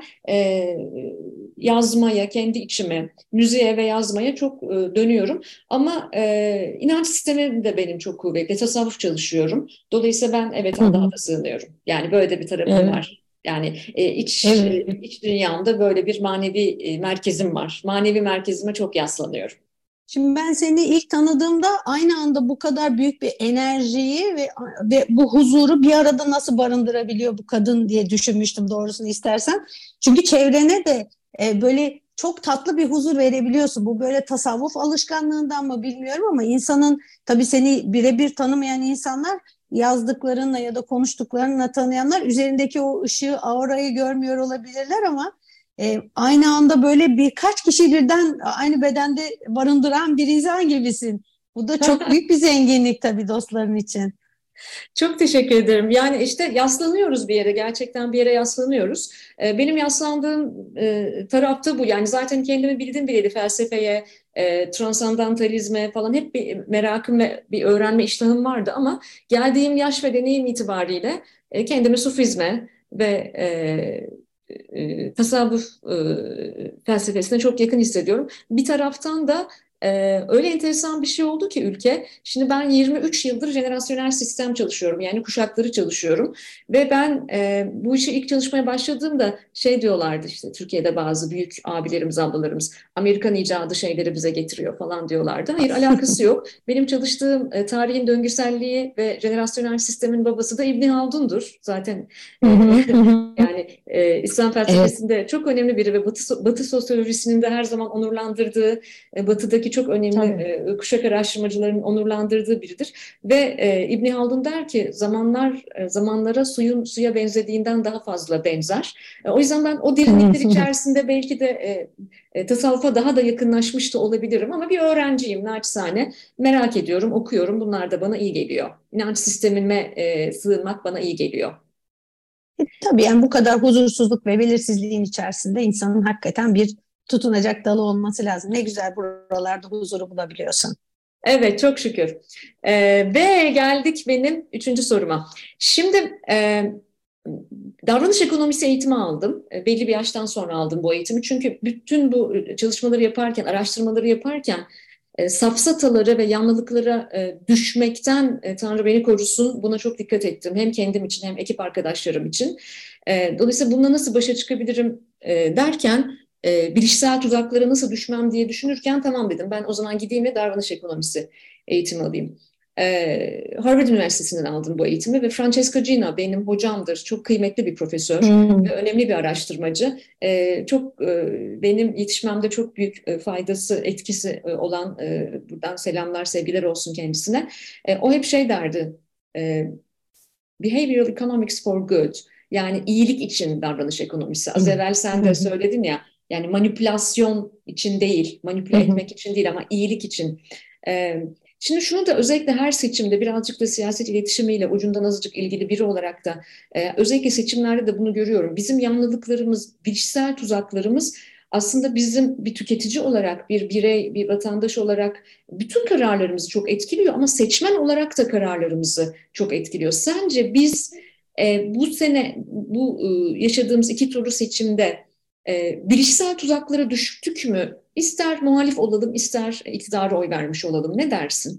yazmaya, kendi içime, müziğe ve yazmaya çok dönüyorum. Ama inanç sistemim de benim çok kuvvetli. Tasavvuf çalışıyorum. Dolayısıyla ben evet Allah'a da sığınıyorum. Yani böyle de bir tarafım Evet. var. Yani Evet. iç dünyamda böyle bir manevi merkezim var. Manevi merkezime çok yaslanıyorum. Şimdi ben seni ilk tanıdığımda aynı anda bu kadar büyük bir enerjiyi ve bu huzuru bir arada nasıl barındırabiliyor bu kadın diye düşünmüştüm doğrusunu istersen. Çünkü çevrene de böyle çok tatlı bir huzur verebiliyorsun. Bu böyle tasavvuf alışkanlığından mı bilmiyorum ama insanın tabii seni birebir tanımayan insanlar yazdıklarınla ya da konuştuklarınla tanıyanlar üzerindeki o ışığı, aurayı görmüyor olabilirler ama aynı anda böyle birkaç kişi birden aynı bedende barındıran bir insan gibisin. Bu da çok büyük bir zenginlik tabii dostların için. Çok teşekkür ederim. Yani işte yaslanıyoruz bir yere, gerçekten bir yere yaslanıyoruz. Benim yaslandığım tarafta bu. Yani zaten kendimi bildim bileli felsefeye, transandantalizme falan hep bir merakım ve bir öğrenme iştahım vardı, ama geldiğim yaş ve deneyim itibariyle kendimi sufizme ve tasavvuf felsefesine çok yakın hissediyorum. Bir taraftan da öyle enteresan bir şey oldu ki ülke. Şimdi ben 23 yıldır jenerasyonel sistem çalışıyorum. Yani kuşakları çalışıyorum. Ve ben bu işe ilk çalışmaya başladığımda şey diyorlardı, işte Türkiye'de bazı büyük abilerimiz, ablalarımız, Amerikan icadı şeyleri bize getiriyor falan diyorlardı. Hayır, alakası yok. Benim çalıştığım tarihin döngüselliği ve jenerasyonel sistemin babası da İbni Haldun'dur. Zaten Hı e, hı, hı hı. yani İslam Evet. felsefesinde çok önemli biri ve Batı sosyolojisinin de her zaman onurlandırdığı, Batı'daki çok önemli Tabii. kuşak araştırmacılarının onurlandırdığı biridir. Ve İbni Haldun der ki zamanlara suyun suya benzediğinden daha fazla benzer. O yüzden ben o derinlikler içerisinde belki de tasavvufa daha da yakınlaşmış da olabilirim, ama bir öğrenciyim naçizane. Merak ediyorum, okuyorum. Bunlar da bana iyi geliyor. İnanç sistemime sığınmak bana iyi geliyor. Tabii yani bu kadar huzursuzluk ve belirsizliğin içerisinde insanın hakikaten bir tutunacak dalı olması lazım. Ne güzel buralarda huzuru bulabiliyorsun. Evet, çok şükür. Ve geldik benim üçüncü soruma. Şimdi davranış ekonomisi eğitimi aldım. Belli bir yaştan sonra aldım bu eğitimi. Çünkü bütün bu çalışmaları yaparken, araştırmaları yaparken safsatalara ve yanlılıklara düşmekten Tanrı beni korusun, buna çok dikkat ettim. Hem kendim için hem ekip arkadaşlarım için. Dolayısıyla bununla nasıl başa çıkabilirim derken bilişsel tuzaklara nasıl düşmem diye düşünürken, tamam dedim, ben o zaman gideyim ve davranış ekonomisi eğitimi alayım. Harvard Üniversitesi'nden aldım bu eğitimi ve Francesca Gina benim hocamdır. Çok kıymetli bir profesör ve Hmm. önemli bir araştırmacı. Çok benim yetişmemde çok büyük faydası, etkisi olan, buradan selamlar, sevgiler olsun kendisine. O hep şey derdi, e, behavioral economics for good. Yani iyilik için davranış ekonomisi. Az evvel sen de söyledin ya, yani manipülasyon için değil, manipüle etmek için değil, ama iyilik için. Ee, Şimdi şunu da özellikle her seçimde, birazcık da siyaset iletişimiyle ucundan azıcık ilgili biri olarak da özellikle seçimlerde de bunu görüyorum. Bizim yanlılıklarımız, bilişsel tuzaklarımız aslında bizim bir tüketici olarak, bir birey, bir vatandaş olarak bütün kararlarımızı çok etkiliyor, ama seçmen olarak da kararlarımızı çok etkiliyor. Sence biz Bu sene bu yaşadığımız iki turlu seçimde bilişsel tuzaklara düştük mü? İster muhalif olalım, ister iktidara oy vermiş olalım. Ne dersin?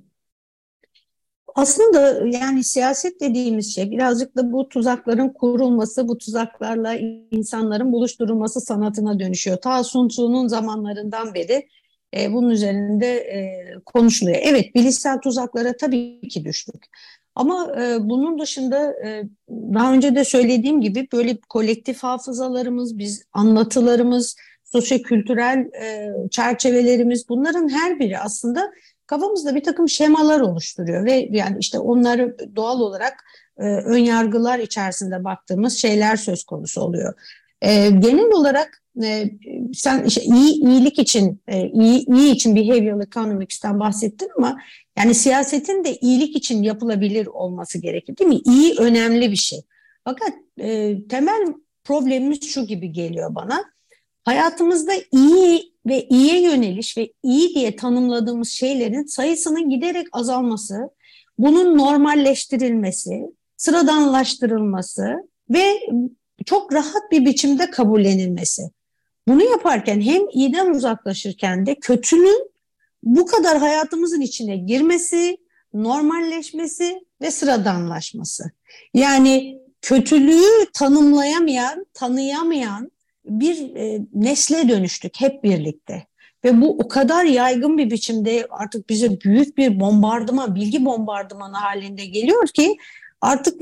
Aslında yani siyaset dediğimiz şey birazcık da bu tuzakların kurulması, bu tuzaklarla insanların buluşturulması sanatına dönüşüyor. Ta Sun Tzu'nun zamanlarından beri bunun üzerinde konuşuluyor. Evet, bilişsel tuzaklara tabii ki düştük. Ama bunun dışında daha önce de söylediğim gibi böyle kolektif hafızalarımız, biz anlatılarımız, sosyokültürel çerçevelerimiz bunların her biri aslında kafamızda bir takım şemalar oluşturuyor ve yani işte onları doğal olarak ön yargılar içerisinde baktığımız şeyler söz konusu oluyor. Genel olarak sen işte iyilik için, iyi için behavioral economics'ten bahsettin ama yani siyasetin de iyilik için yapılabilir olması gerekir, değil mi? İyi önemli bir şey. Fakat temel problemimiz şu gibi geliyor bana. Hayatımızda iyi ve iyiye yöneliş ve iyi diye tanımladığımız şeylerin sayısının giderek azalması, bunun normalleştirilmesi, sıradanlaştırılması ve çok rahat bir biçimde kabullenilmesi. Bunu yaparken hem iyiden uzaklaşırken de kötünün bu kadar hayatımızın içine girmesi, normalleşmesi ve sıradanlaşması. Yani kötülüğü tanımlayamayan, tanıyamayan bir nesle dönüştük hep birlikte. Ve bu o kadar yaygın bir biçimde artık bize büyük bir bombardıman, bilgi bombardımanı halinde geliyor ki artık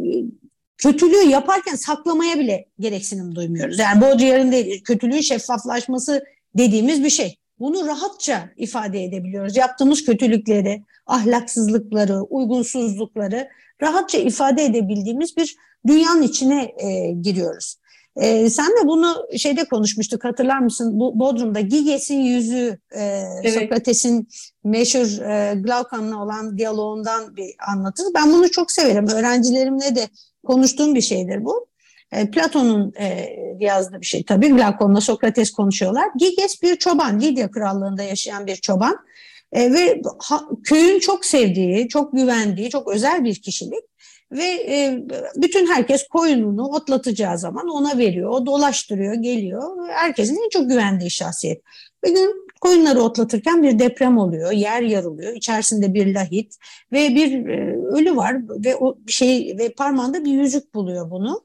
kötülüğü yaparken saklamaya bile gereksinim duymuyoruz. Yani Baudrillard'ın değil, kötülüğün şeffaflaşması dediğimiz bir şey. Bunu rahatça ifade edebiliyoruz. Yaptığımız kötülükleri, ahlaksızlıkları, uygunsuzlukları rahatça ifade edebildiğimiz bir dünyanın içine giriyoruz. Sen de bunu şeyde konuşmuştuk, hatırlar mısın? Bu Bodrum'da Giges'in yüzü, Evet. Sokrates'in meşhur Glaukon'la olan diyaloğundan bir anlatır. Ben bunu çok severim. Öğrencilerimle de konuştuğum bir şeydir bu. Platon'un yazdığı bir şey tabii. Glaukon'la Sokrates konuşuyorlar. Giges bir çoban, Lidya krallığında yaşayan bir çoban. Ve köyün çok sevdiği, çok güvendiği, çok özel bir kişilik. Ve bütün herkes koyununu otlatacağı zaman ona veriyor. O dolaştırıyor, geliyor. Herkesin en çok güvendiği şahsiyet. Bir gün koyunları otlatırken bir deprem oluyor. Yer yarılıyor. İçerisinde bir lahit ve bir ölü var ve o bir şey ve parmağında bir yüzük buluyor bunu.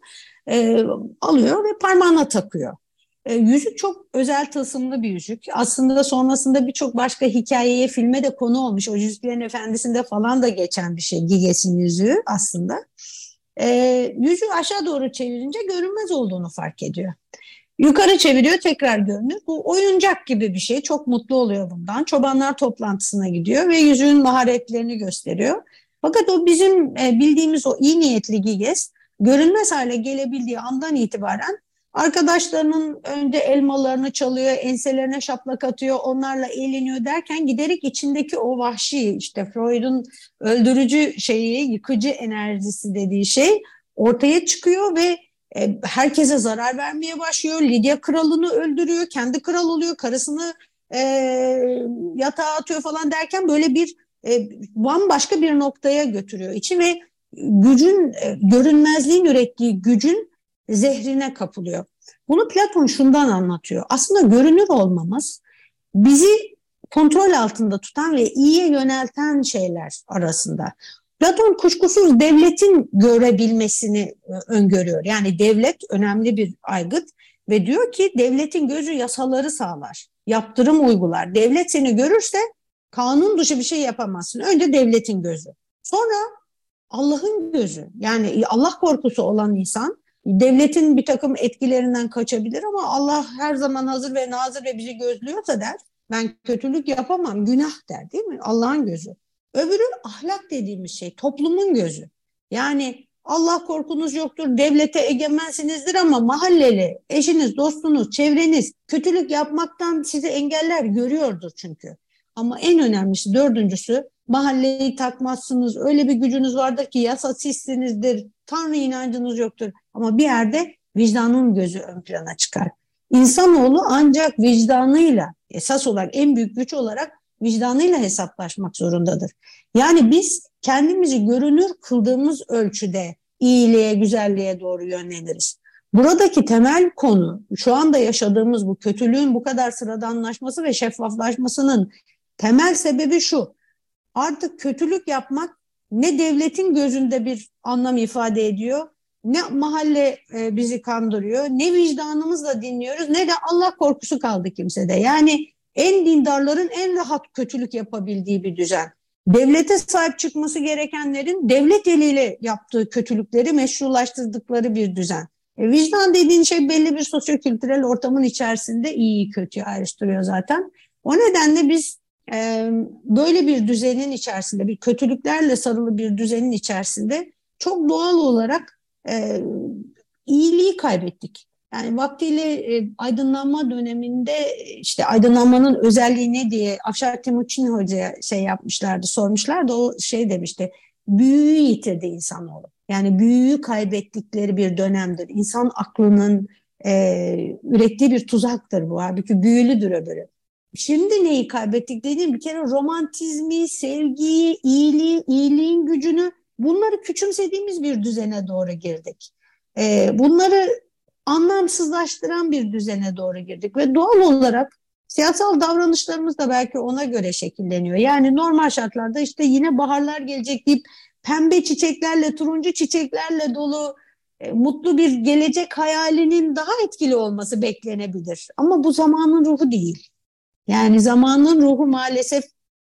Alıyor ve parmağına takıyor. Yüzük çok özel tılsımlı bir yüzük. Aslında sonrasında birçok başka hikayeye, filme de konu olmuş. O Yüzüklerin Efendisi'nde falan da geçen bir şey. Giges'in yüzüğü aslında. Yüzüğü aşağı doğru çevirince görünmez olduğunu fark ediyor. Yukarı çeviriyor, tekrar görünür. Bu oyuncak gibi bir şey. Çok mutlu oluyor bundan. Çobanlar toplantısına gidiyor ve yüzüğün maharetlerini gösteriyor. Fakat o bizim bildiğimiz o iyi niyetli Giges görünmez hale gelebildiği andan itibaren arkadaşlarının önce elmalarını çalıyor, enselerine şaplak atıyor, onlarla eğleniyor derken giderek içindeki o vahşi, işte Freud'un öldürücü şeyi, yıkıcı enerjisi dediği şey ortaya çıkıyor ve herkese zarar vermeye başlıyor. Lidya kralını öldürüyor, kendi kral oluyor, karısını e, yatağa atıyor falan derken böyle bir bambaşka bir noktaya götürüyor içi ve gücün, görünmezliğin ürettiği gücün zehrine kapılıyor. Bunu Platon şundan anlatıyor. Aslında görünür olmamız bizi kontrol altında tutan ve iyiye yönelten şeyler arasında. Platon kuşkusuz devletin görebilmesini öngörüyor. Yani devlet önemli bir aygıt ve diyor ki devletin gözü yasaları sağlar, yaptırım uygular. Devlet seni görürse kanun dışı bir şey yapamazsın. Önce devletin gözü. Sonra Allah'ın gözü. Yani Allah korkusu olan insan devletin bir takım etkilerinden kaçabilir ama Allah her zaman hazır ve nazır ve bizi gözlüyorsa der, ben kötülük yapamam, günah der, değil mi? Allah'ın gözü. Öbürü ahlak dediğimiz şey, toplumun gözü. Yani Allah korkunuz yoktur, devlete egemensinizdir ama mahalleli, eşiniz, dostunuz, çevreniz kötülük yapmaktan sizi engeller, görüyordur çünkü. Ama en önemlisi, dördüncüsü, mahalleyi takmazsınız, öyle bir gücünüz vardır ki yasa sizsinizdir, Tanrı inancınız yoktur. Ama bir yerde vicdanın gözü ön plana çıkar. İnsanoğlu ancak vicdanıyla, esas olarak en büyük güç olarak vicdanıyla hesaplaşmak zorundadır. Yani biz kendimizi görünür kıldığımız ölçüde iyiliğe, güzelliğe doğru yönleniriz. Buradaki temel konu şu anda yaşadığımız bu kötülüğün bu kadar sıradanlaşması ve şeffaflaşmasının temel sebebi şu: artık kötülük yapmak ne devletin gözünde bir anlam ifade ediyor, ne mahalle bizi kandırıyor, ne vicdanımızla dinliyoruz, ne de Allah korkusu kaldı kimsede. Yani en dindarların en rahat kötülük yapabildiği bir düzen. Devlete sahip çıkması gerekenlerin devlet eliyle yaptığı kötülükleri meşrulaştırdıkları bir düzen. Vicdan dediğin şey belli bir sosyokültürel ortamın içerisinde iyiyi kötüyü ayrıştırıyor zaten. O nedenle biz böyle bir düzenin içerisinde, bir kötülüklerle sarılı bir düzenin içerisinde çok doğal olarak iyiliği kaybettik. Yani vaktiyle aydınlanma döneminde işte aydınlanmanın özelliği ne diye Afşar Timuçin Hoca'ya şey yapmışlardı, sormuşlardı. O şey demişti: büyüyü yitirdi insanoğlu. Yani büyüyü kaybettikleri bir dönemdir. İnsan aklının ürettiği bir tuzaktır bu. Halbuki büyülüdür öbürü. Şimdi neyi kaybettik dediğim, bir kere romantizmi, sevgiyi, iyiliği, iyiliğin gücünü, bunları küçümsediğimiz bir düzene doğru girdik. Bunları anlamsızlaştıran bir düzene doğru girdik ve doğal olarak siyasal davranışlarımız da belki ona göre şekilleniyor. Yani normal şartlarda işte yine baharlar gelecek deyip pembe çiçeklerle, turuncu çiçeklerle dolu mutlu bir gelecek hayalinin daha etkili olması beklenebilir. Ama bu zamanın ruhu değil. Yani zamanın ruhu maalesef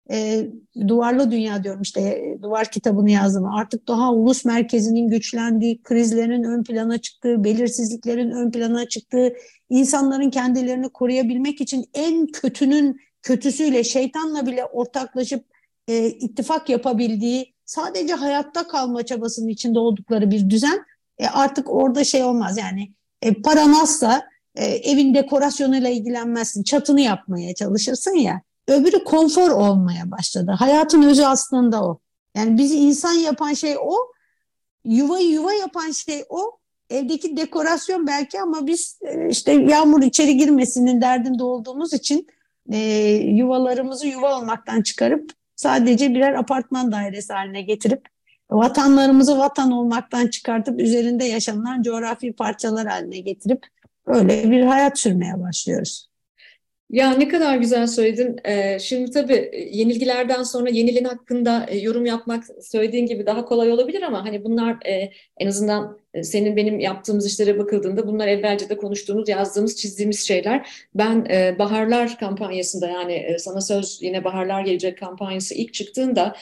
duvarlı dünya diyorum, işte duvar kitabını yazdım. Artık daha ulus merkezinin güçlendiği, krizlerin ön plana çıktığı, belirsizliklerin ön plana çıktığı, insanların kendilerini koruyabilmek için en kötünün kötüsüyle, şeytanla bile ortaklaşıp ittifak yapabildiği, sadece hayatta kalma çabasının içinde oldukları bir düzen. Artık orada şey olmaz yani, paran azsa evin dekorasyonuyla ilgilenmezsin, çatını yapmaya çalışırsın ya. Öbürü konfor olmaya başladı. Hayatın özü aslında o. Yani bizi insan yapan şey o, yuvayı yuva yapan şey o. Evdeki dekorasyon belki, ama biz işte yağmur içeri girmesinin derdinde olduğumuz için yuvalarımızı yuva olmaktan çıkarıp sadece birer apartman dairesi haline getirip, vatanlarımızı vatan olmaktan çıkartıp üzerinde yaşanılan coğrafi parçalar haline getirip öyle bir hayat sürmeye başlıyoruz. Ya ne kadar güzel söyledin. Şimdi tabii yenilgilerden sonra yenilin hakkında yorum yapmak söylediğin gibi daha kolay olabilir ama hani bunlar en azından senin benim yaptığımız işlere bakıldığında bunlar evvelce de konuştuğumuz, yazdığımız, çizdiğimiz şeyler. Ben Baharlar kampanyasında, yani Sana Söz Yine Baharlar Gelecek kampanyası ilk çıktığında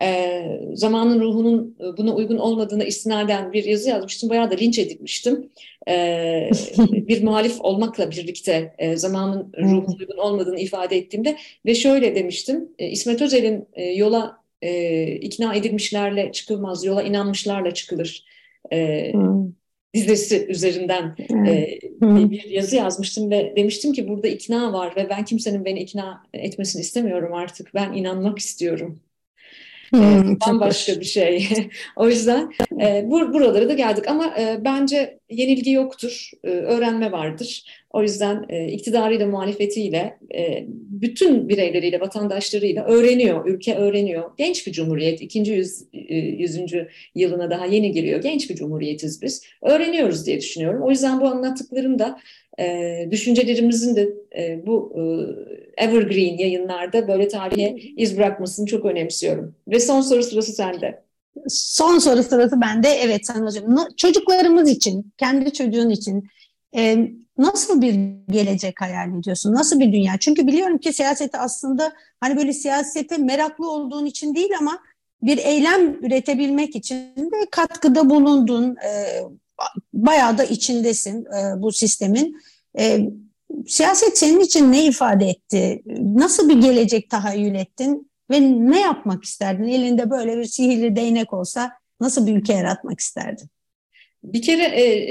zamanın ruhunun buna uygun olmadığına istinaden bir yazı yazmıştım. Bayağı da linç edilmiştim. Bir muhalif olmakla birlikte zamanın ruhuna uygun olmadığını ifade ettiğimde ve şöyle demiştim: İsmet Özel'in yola ikna edilmişlerle çıkılmaz, yola inanmışlarla çıkılır dizesi üzerinden bir yazı yazmıştım ve demiştim ki burada ikna var ve ben kimsenin beni ikna etmesini istemiyorum artık. Ben inanmak istiyorum. Bambaşka bir şey. O yüzden buralara da geldik ama bence yenilgi yoktur, öğrenme vardır. O yüzden iktidarıyla, muhalefetiyle, bütün bireyleriyle, vatandaşlarıyla öğreniyor, ülke öğreniyor. Genç bir cumhuriyet, yüzüncü yılına daha yeni giriyor. Genç bir cumhuriyetiz biz. Öğreniyoruz diye düşünüyorum. O yüzden bu anlattıklarım da düşüncelerimizin de bu Evergreen yayınlarda böyle tarihe iz bırakmasını çok önemsiyorum. Ve son soru sırası sende. Son soru sırası bende. Evet Sayın Hocam. Çocuklarımız için, kendi çocuğun için nasıl bir gelecek hayal ediyorsun? Nasıl bir dünya? Çünkü biliyorum ki siyaseti aslında hani böyle siyasete meraklı olduğun için değil ama bir eylem üretebilmek için de katkıda bulundun. Bayağı da içindesin bu sistemin. Siyaset senin için ne ifade etti? Nasıl bir gelecek tahayyül ettin? Ve ne yapmak isterdin? Elinde böyle bir sihirli değnek olsa nasıl bir ülke yaratmak isterdin? Bir kere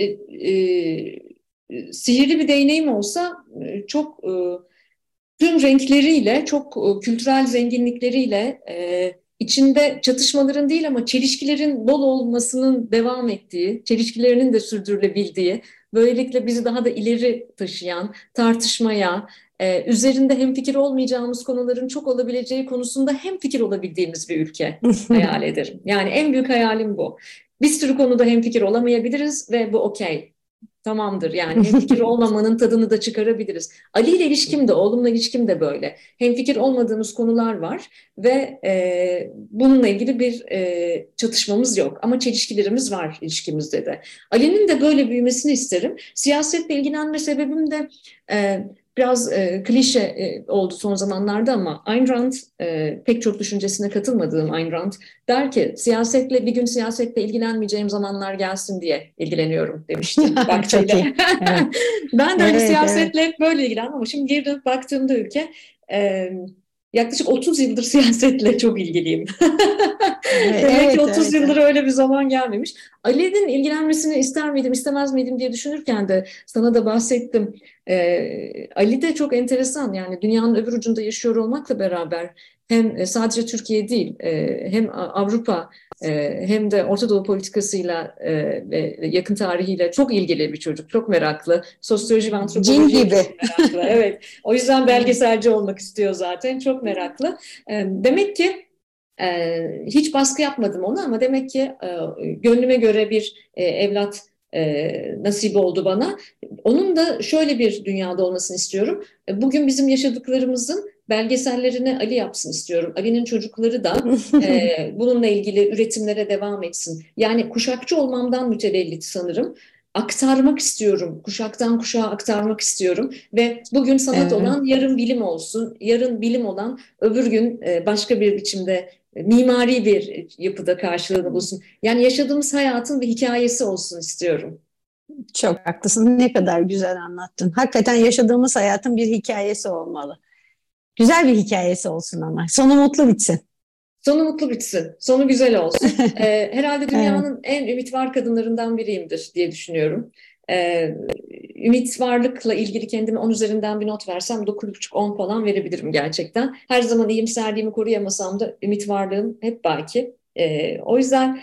sihirli bir değneğim olsa çok tüm renkleriyle, çok kültürel zenginlikleriyle, içinde çatışmaların değil ama çelişkilerin bol olmasının devam ettiği, çelişkilerinin de sürdürülebildiği, böylelikle bizi daha da ileri taşıyan, tartışmaya, üzerinde hemfikir olmayacağımız konuların çok olabileceği konusunda hemfikir olabildiğimiz bir ülke hayal ederim. Yani en büyük hayalim bu. Bir sürü konuda hemfikir olamayabiliriz ve bu okey. Tamamdır, yani hemfikir olmamanın tadını da çıkarabiliriz. Ali ile ilişkim de, oğlumla ilişkim de böyle. Hemfikir olmadığımız konular var ve bununla ilgili bir çatışmamız yok. Ama çelişkilerimiz var ilişkimizde de. Ali'nin de böyle büyümesini isterim. Siyasetle ilgilenme sebebim de biraz klişe oldu son zamanlarda ama Ayn Rand, pek çok düşüncesine katılmadığım Ayn Rand, der ki bir gün siyasetle ilgilenmeyeceğim zamanlar gelsin diye ilgileniyorum demişti vaktiyle. Evet. Ben de hani Evet, siyasetle hep böyle ilgilendim ama şimdi geri dönüp baktığımda ülke yaklaşık 30 yıldır siyasetle çok ilgiliyim. Demek ki 30 yıldır öyle bir zaman gelmemiş. Ali'nin ilgilenmesini ister miydim, istemez miydim diye düşünürken de sana da bahsettim. Ali de çok enteresan, yani dünyanın öbür ucunda yaşıyor olmakla beraber hem sadece Türkiye değil, hem Avrupa hem de Orta Doğu politikasıyla ve yakın tarihiyle çok ilgili bir çocuk, çok meraklı. Sosyoloji ve antropoloji çok meraklı. Evet, o yüzden belgeselci olmak istiyor zaten, çok meraklı. Demek ki hiç baskı yapmadım ona ama demek ki gönlüme göre bir evlat nasip oldu bana. Onun da şöyle bir dünyada olmasını istiyorum. Bugün bizim yaşadıklarımızın belgesellerini Ali yapsın istiyorum. Ali'nin çocukları da bununla ilgili üretimlere devam etsin. Yani kuşakçı olmamdan mütevellit sanırım. Aktarmak istiyorum. Kuşaktan kuşağa aktarmak istiyorum. Ve bugün sanat olan yarın bilim olsun. Yarın bilim olan öbür gün başka bir biçimde mimari bir yapıda karşılığını bulsun. Yani yaşadığımız hayatın bir hikayesi olsun istiyorum. Çok haklısın. Ne kadar güzel anlattın. Hakikaten yaşadığımız hayatın bir hikayesi olmalı. Güzel bir hikayesi olsun ama. Sonu mutlu bitsin. Sonu mutlu bitsin. Sonu güzel olsun. Herhalde dünyanın en ümit var kadınlarından biriyimdir diye düşünüyorum. Ümit varlıkla ilgili kendime 10 üzerinden bir not versem 9,5-10 falan verebilirim gerçekten. Her zaman iyimserliğimi koruyamasam da ümit varlığım hep baki. O yüzden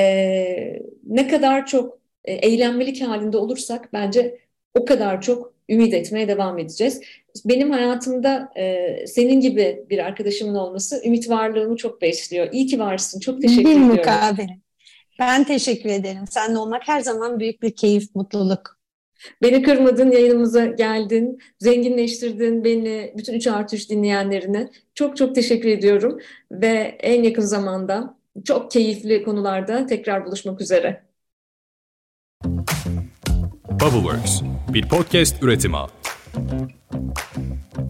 ne kadar çok eylemlilik halinde olursak bence o kadar çok ümit etmeye devam edeceğiz. Benim hayatımda senin gibi bir arkadaşımın olması ümit varlığımı çok besliyor. İyi ki varsın. Çok teşekkür ediyorum. Mukabele. Ben teşekkür ederim. Seninle olmak her zaman büyük bir keyif, mutluluk. Beni kırmadın, yayınımıza geldin, zenginleştirdin beni, bütün 3+3 dinleyenlerine. Çok çok teşekkür ediyorum ve en yakın zamanda çok keyifli konularda tekrar buluşmak üzere. Bubbleworks, bir podcast üretimi.